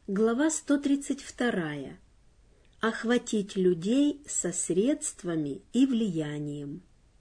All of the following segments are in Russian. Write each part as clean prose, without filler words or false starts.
Глава 132. Охватить людей со средствами и влиянием.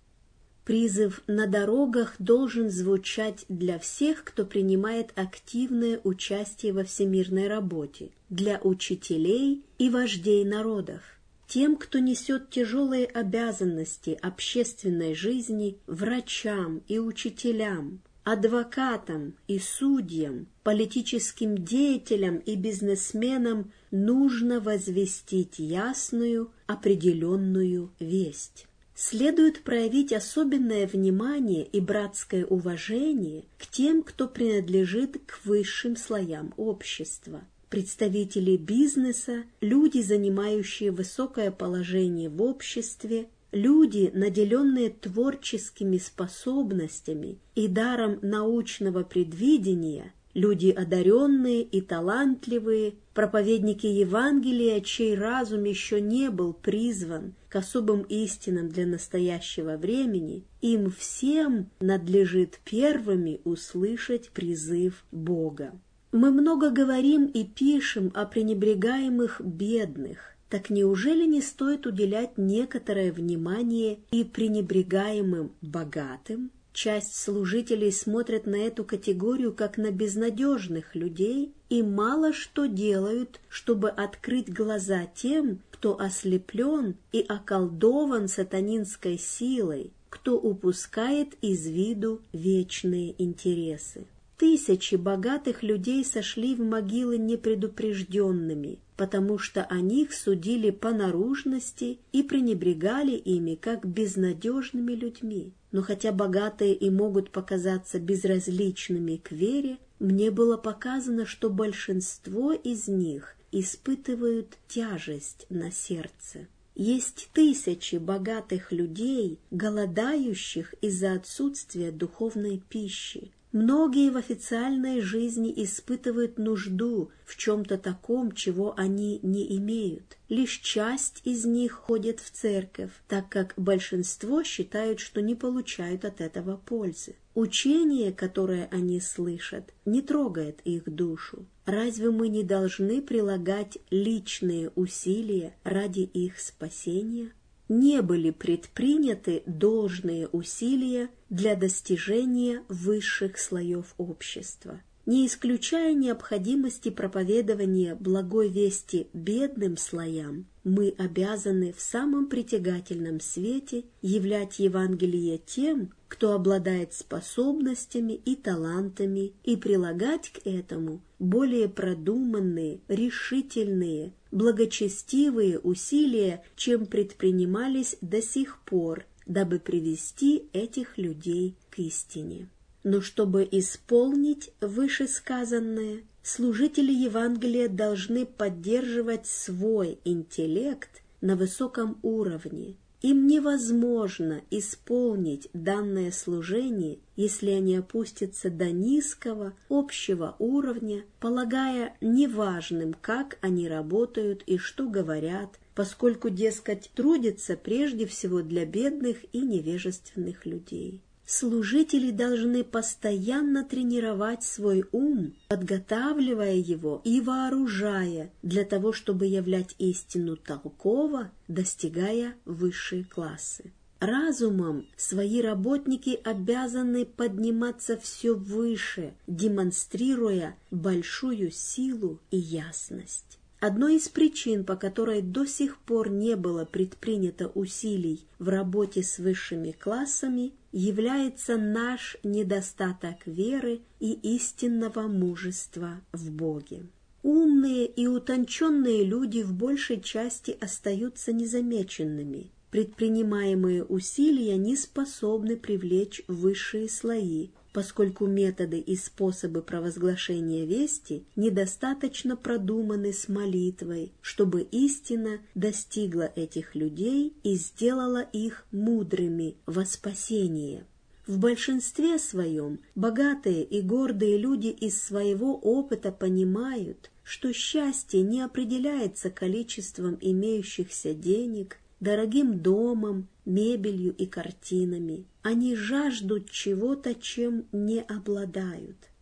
Призыв на дорогах должен звучать для всех, кто принимает активное участие во всемирной работе, для учителей и вождей народов, тем, кто несет тяжелые обязанности общественной жизни, врачам и учителям, адвокатам и судьям, политическим деятелям и бизнесменам нужно возвестить ясную, определенную весть. Следует проявить особенное внимание и братское уважение к тем, кто принадлежит к высшим слоям общества. Представители бизнеса, люди, занимающие высокое положение в обществе, люди, наделенные творческими способностями и даром научного предвидения, люди одаренные и талантливые, проповедники Евангелия, чей разум еще не был призван к особым истинам для настоящего времени, им всем надлежит первыми услышать призыв Бога. Мы много говорим и пишем о пренебрегаемых бедных. Так неужели не стоит уделять некоторое внимание и пренебрегаемым богатым? Часть служителей смотрят на эту категорию как на безнадежных людей и мало что делают, чтобы открыть глаза тем, кто ослеплен и околдован сатанинской силой, кто упускает из виду вечные интересы. Тысячи богатых людей сошли в могилы непредупрежденными, потому что о них судили по наружности и пренебрегали ими как безнадежными людьми. Но хотя богатые и могут показаться безразличными к вере, мне было показано, что большинство из них испытывают тяжесть на сердце. Есть тысячи богатых людей, голодающих из-за отсутствия духовной пищи. Многие в официальной жизни испытывают нужду в чем-то таком, чего они не имеют. Лишь часть из них ходит в церковь, так как большинство считают, что не получают от этого пользы. Учение, которое они слышат, не трогает их душу. Разве мы не должны прилагать личные усилия ради их спасения? Не были предприняты должные усилия для достижения высших слоев общества. Не исключая необходимости проповедования благой вести бедным слоям, мы обязаны в самом притягательном свете являть Евангелие тем, кто обладает способностями и талантами, и прилагать к этому более продуманные, решительные, благочестивые усилия, чем предпринимались до сих пор, дабы привести этих людей к истине. Но чтобы исполнить вышесказанное, служители Евангелия должны поддерживать свой интеллект на высоком уровне. Им невозможно исполнить данное служение, если они опустятся до низкого, общего уровня, полагая неважным, как они работают и что говорят, поскольку, дескать, трудятся прежде всего для бедных и невежественных людей. Служители должны постоянно тренировать свой ум, подготавливая его и вооружая для того, чтобы являть истину толково, достигая высшие классы. Разумом свои работники обязаны подниматься все выше, демонстрируя большую силу и ясность. Одной из причин, по которой до сих пор не было предпринято усилий в работе с высшими классами, является наш недостаток веры и истинного мужества в Боге. Умные и утонченные люди в большей части остаются незамеченными. Предпринимаемые усилия не способны привлечь высшие слои, поскольку методы и способы провозглашения вести недостаточно продуманы с молитвой, чтобы истина достигла этих людей и сделала их мудрыми во спасение. В большинстве своем богатые и гордые люди из своего опыта понимают, что счастье не определяется количеством имеющихся денег, дорогим домом, мебелью и картинами. Они жаждут чего-то, чем не обладают.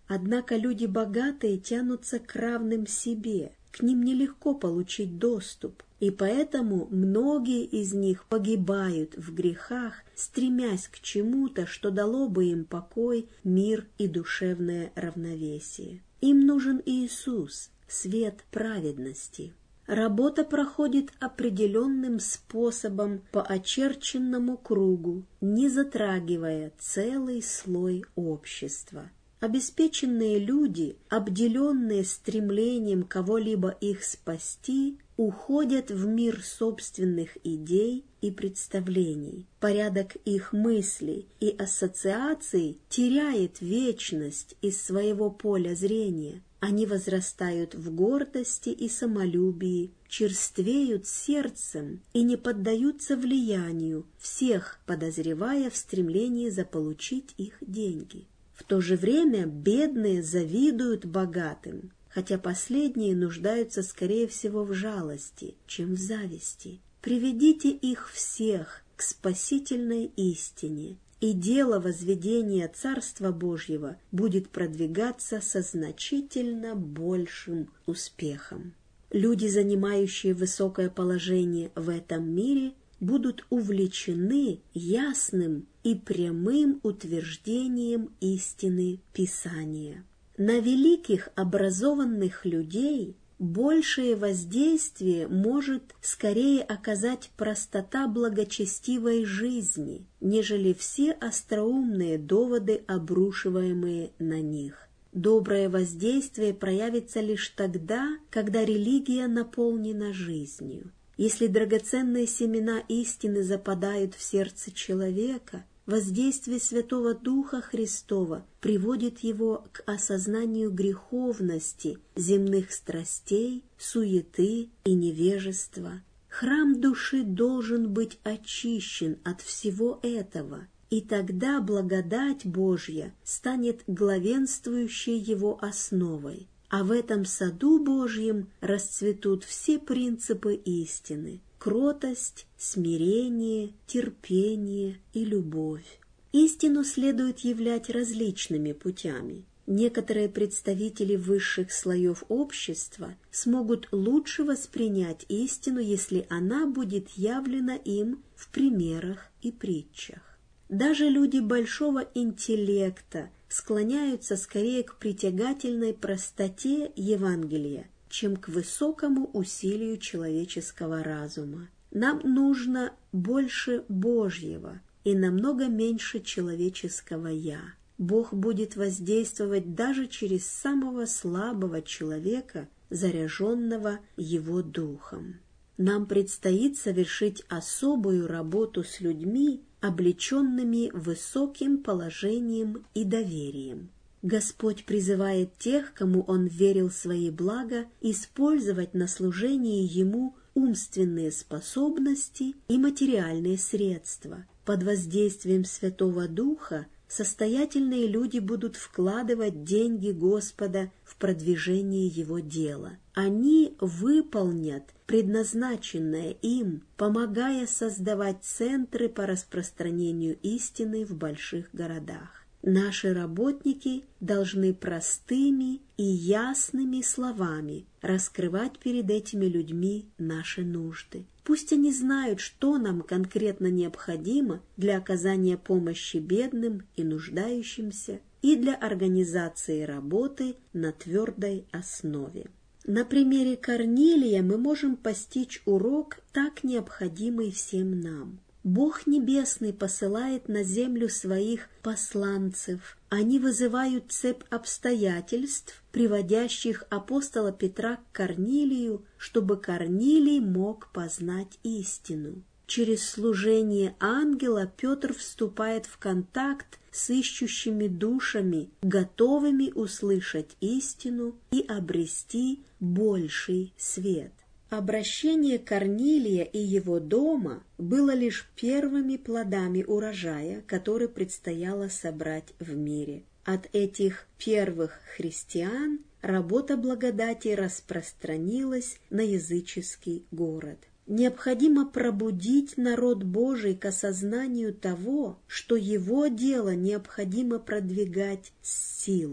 Однако люди богатые тянутся к равным себе, к ним нелегко получить доступ, и поэтому многие из них погибают в грехах, стремясь к чему-то, что дало бы им покой, мир и душевное равновесие. Им нужен Иисус, свет праведности. Работа проходит определенным способом по очерченному кругу, не затрагивая целый слой общества. Обеспеченные люди, обделенные стремлением кого-либо их спасти, уходят в мир собственных идей и представлений. Порядок их мыслей и ассоциаций теряет вечность из своего поля зрения. Они возрастают в гордости и самолюбии, черствеют сердцем и не поддаются влиянию, всех подозревая в стремлении заполучить их деньги. В то же время бедные завидуют богатым, хотя последние нуждаются, скорее всего, в жалости, чем в зависти. Приведите их всех к спасительной истине, и дело возведения Царства Божьего будет продвигаться со значительно большим успехом. Люди, занимающие высокое положение в этом мире, будут увлечены ясным и прямым утверждением истины Писания. На великих образованных людей большее воздействие может скорее оказать простота благочестивой жизни, нежели все остроумные доводы, обрушиваемые на них. Доброе воздействие проявится лишь тогда, когда религия наполнена жизнью. Если драгоценные семена истины западают в сердце человека, воздействие Святого Духа Христова приводит его к осознанию греховности земных страстей, суеты и невежества. Храм души должен быть очищен от всего этого, и тогда благодать Божья станет главенствующей его основой. А в этом саду Божьем расцветут все принципы истины – кротость, смирение, терпение и любовь. Истину следует являть различными путями. Некоторые представители высших слоев общества смогут лучше воспринять истину, если она будет явлена им в примерах и притчах. Даже люди большого интеллекта склоняются скорее к притягательной простоте Евангелия, чем к высокому усилию человеческого разума. Нам нужно больше Божьего и намного меньше человеческого «я». Бог будет воздействовать даже через самого слабого человека, заряженного Его Духом. Нам предстоит совершить особую работу с людьми, облеченными высоким положением и доверием. Господь призывает тех, кому Он верил свои блага, использовать на служении Ему умственные способности и материальные средства. Под воздействием Святого Духа состоятельные люди будут вкладывать деньги Господа в продвижение Его дела. Они выполнят предназначенное им, помогая создавать центры по распространению истины в больших городах. Наши работники должны простыми и ясными словами раскрывать перед этими людьми наши нужды. Пусть они знают, что нам конкретно необходимо для оказания помощи бедным и нуждающимся и для организации работы на твердой основе. На примере Корнилия мы можем постичь урок, так необходимый всем нам. Бог Небесный посылает на землю своих посланцев. Они вызывают цепь обстоятельств, приводящих апостола Петра к Корнилию, чтобы Корнилий мог познать истину. Через служение ангела Петр вступает в контакт с ищущими душами, готовыми услышать истину и обрести больший свет. Обращение Корнилия и его дома было лишь первыми плодами урожая, который предстояло собрать в мире. От этих первых христиан работа благодати распространилась на языческий город. Необходимо пробудить народ Божий к осознанию того, что его дело необходимо продвигать с силой.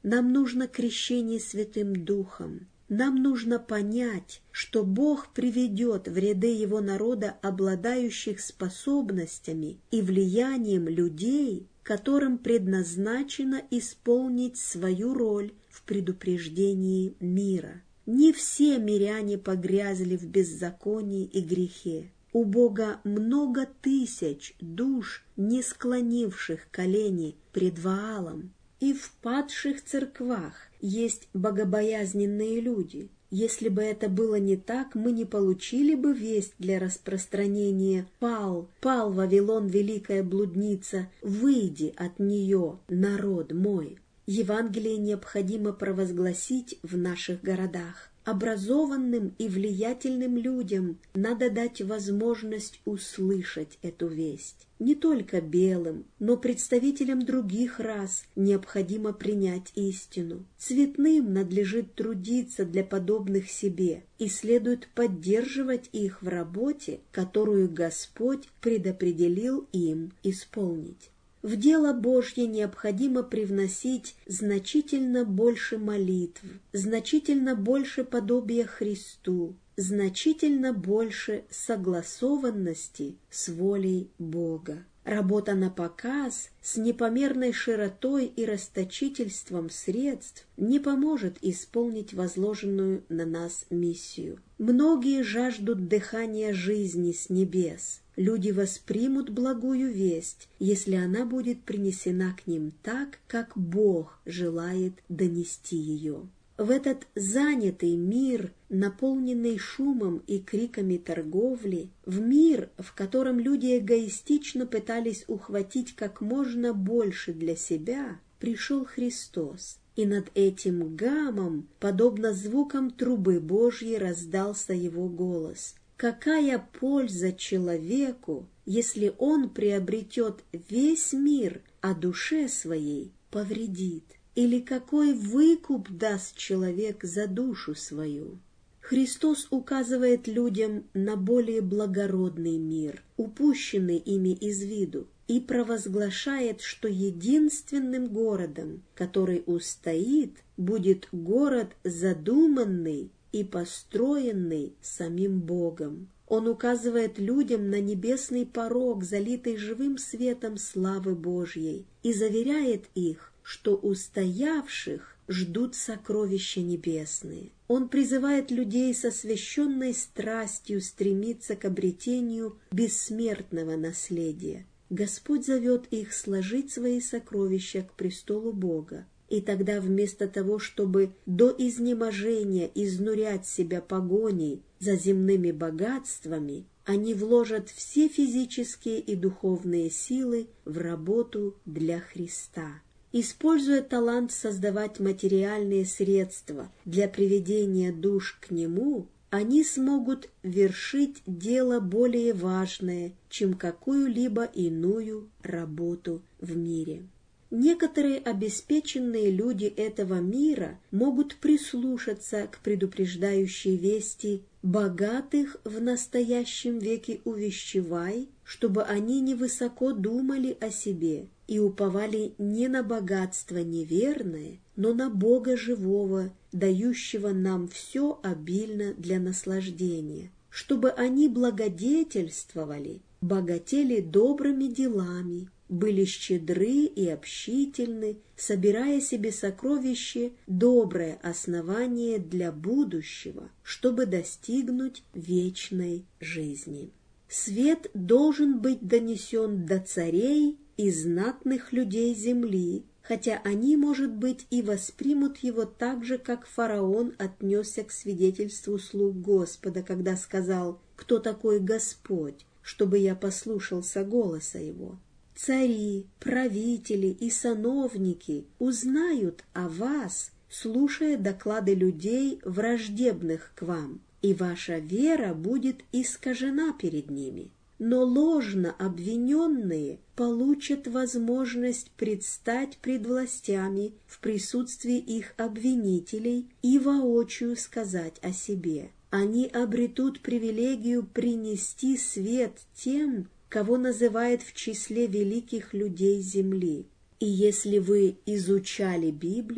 Нам нужно крещение Святым Духом. Нам нужно понять, что Бог приведет в ряды Его народа обладающих способностями и влиянием людей, которым предназначено исполнить свою роль в предупреждении мира. Не все миряне погрязли в беззаконии и грехе. У Бога много тысяч душ, не склонивших колени пред Ваалом. И в падших церквах есть богобоязненные люди. Если бы это было не так, мы не получили бы весть для распространения «Пал Вавилон, великая блудница, выйди от нее, народ мой». Евангелие необходимо провозгласить в наших городах. Образованным и влиятельным людям надо дать возможность услышать эту весть. Не только белым, но представителям других рас необходимо принять истину. Цветным надлежит трудиться для подобных себе, и следует поддерживать их в работе, которую Господь предопределил им исполнить. В дело Божье необходимо привносить значительно больше молитв, значительно больше подобия Христу, значительно больше согласованности с волей Бога. Работа на показ с непомерной широтой и расточительством средств не поможет исполнить возложенную на нас миссию. Многие жаждут дыхания жизни с небес. Люди воспримут благую весть, если она будет принесена к ним так, как Бог желает донести ее. В этот занятый мир, наполненный шумом и криками торговли, в мир, в котором люди эгоистично пытались ухватить как можно больше для себя, пришел Христос. И над этим гамом, подобно звукам трубы Божьей, раздался его голос. Какая польза человеку, если он приобретет весь мир, а душе своей повредит? Или какой выкуп даст человек за душу свою? Христос указывает людям на более благородный мир, упущенный ими из виду, и провозглашает, что единственным городом, который устоит, будет город задуманный и построенный самим Богом. Он указывает людям на небесный порог, залитый живым светом славы Божьей, и заверяет их, что устоявших ждут сокровища небесные. Он призывает людей со священной страстью стремиться к обретению бессмертного наследия. Господь зовет их сложить свои сокровища к престолу Бога. И тогда вместо того, чтобы до изнеможения изнурять себя погоней за земными богатствами, они вложат все физические и духовные силы в работу для Христа. Используя талант создавать материальные средства для приведения душ к Нему, они смогут вершить дело более важное, чем какую-либо иную работу в мире. Некоторые обеспеченные люди этого мира могут прислушаться к предупреждающей вести «богатых в настоящем веке увещевай», чтобы они невысоко думали о себе и уповали не на богатство неверное, но на Бога живого, дающего нам все обильно для наслаждения, чтобы они благодетельствовали, богатели добрыми делами, были щедры и общительны, собирая себе сокровище, доброе основание для будущего, чтобы достигнуть вечной жизни. Свет должен быть донесен до царей и знатных людей земли, хотя они, может быть, и воспримут его так же, как фараон отнесся к свидетельству слуг Господа, когда сказал: «Кто такой Господь, чтобы я послушался голоса его?» Цари, правители и сановники узнают о вас, слушая доклады людей, враждебных к вам, и ваша вера будет искажена перед ними. Но ложно обвиненные получат возможность предстать пред властями в присутствии их обвинителей и воочию сказать о себе. Они обретут привилегию принести свет тем, кого называют в числе великих людей земли. И если вы изучали Библию,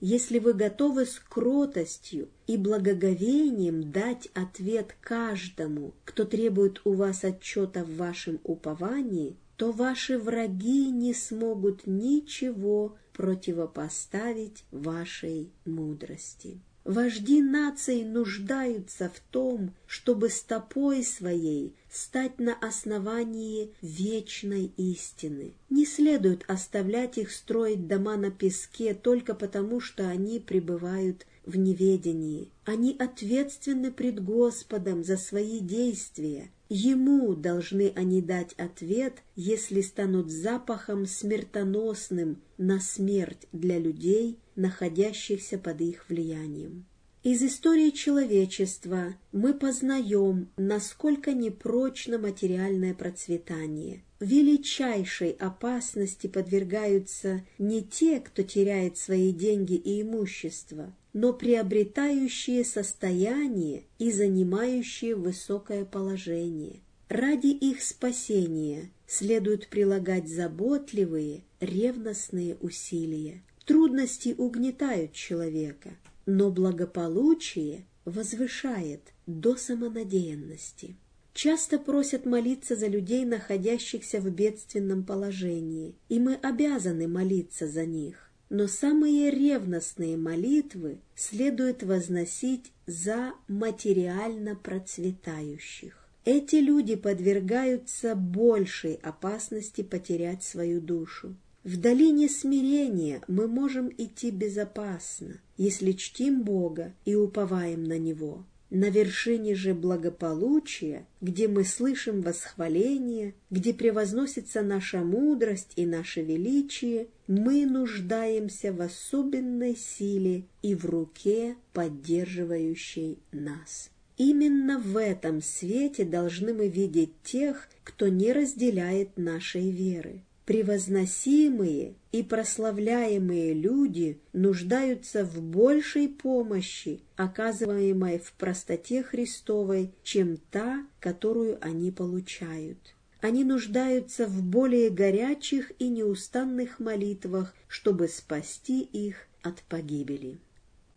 если вы готовы с кротостью и благоговением дать ответ каждому, кто требует у вас отчета в вашем уповании, то ваши враги не смогут ничего противопоставить вашей мудрости. Вожди наций нуждаются в том, чтобы стопой своей стать на основании вечной истины. Не следует оставлять их строить дома на песке только потому, что они пребывают в неведении. Они ответственны пред Господом за свои действия. Ему должны они дать ответ, если станут запахом смертоносным на смерть для людей, находящихся под их влиянием. Из истории человечества мы познаем, насколько непрочно материальное процветание. Величайшей опасности подвергаются не те, кто теряет свои деньги и имущество, но приобретающие состояние и занимающие высокое положение. Ради их спасения следует прилагать заботливые, ревностные усилия. Трудности угнетают человека, но благополучие возвышает до самонадеянности. Часто просят молиться за людей, находящихся в бедственном положении, и мы обязаны молиться за них. Но самые ревностные молитвы следует возносить за материально процветающих. Эти люди подвергаются большей опасности потерять свою душу. В долине смирения мы можем идти безопасно, если чтим Бога и уповаем на Него. На вершине же благополучия, где мы слышим восхваление, где превозносится наша мудрость и наше величие, мы нуждаемся в особенной силе и в руке, поддерживающей нас. Именно в этом свете должны мы видеть тех, кто не разделяет нашей веры. Превозносимые и прославляемые люди нуждаются в большей помощи, оказываемой в простоте Христовой, чем та, которую они получают. Они нуждаются в более горячих и неустанных молитвах, чтобы спасти их от погибели.